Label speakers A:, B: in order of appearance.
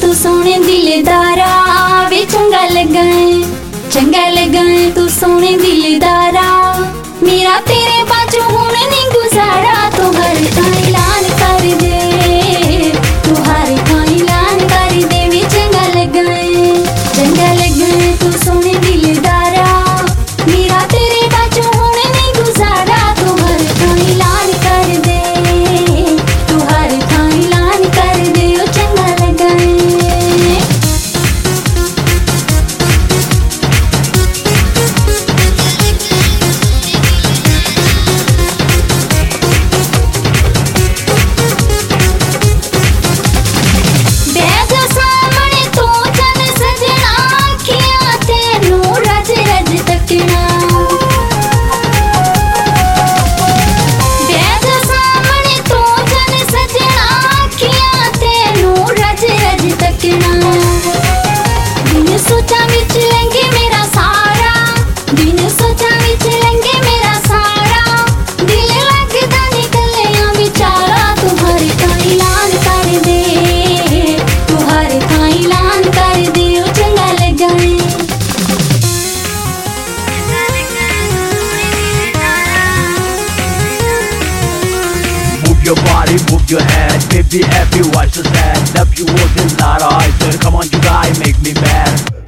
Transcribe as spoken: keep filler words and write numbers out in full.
A: तू सोने दिलदारा वे चंगा लगा चंगा लगा तू सोने दिलदारा मेरा तेरे बाजू होने नहीं गुजारा तू हर का ऐलान कर दे तू हर का ऐलान कर दे वे चंगा लगा चंगा लगा तू सोने दिलदारा मेरा तेरे बाजू होने नहीं गुजारा तू हर का ऐलान कर दे तू हर का ऐलान कर दे ओ चंगा लगा सोचा विच लेंगे मेरा सारा दिन सोचा विच लेंगे मेरा सारा दिल लगदा निकलिया बेचारा तू हर का ऐलान कर दे तू हर का ऐलान कर दे ओ चंगा लगा
B: Move your body, move your head, baby everyone's so sad. Love you all the night, I said come on you guys make me mad.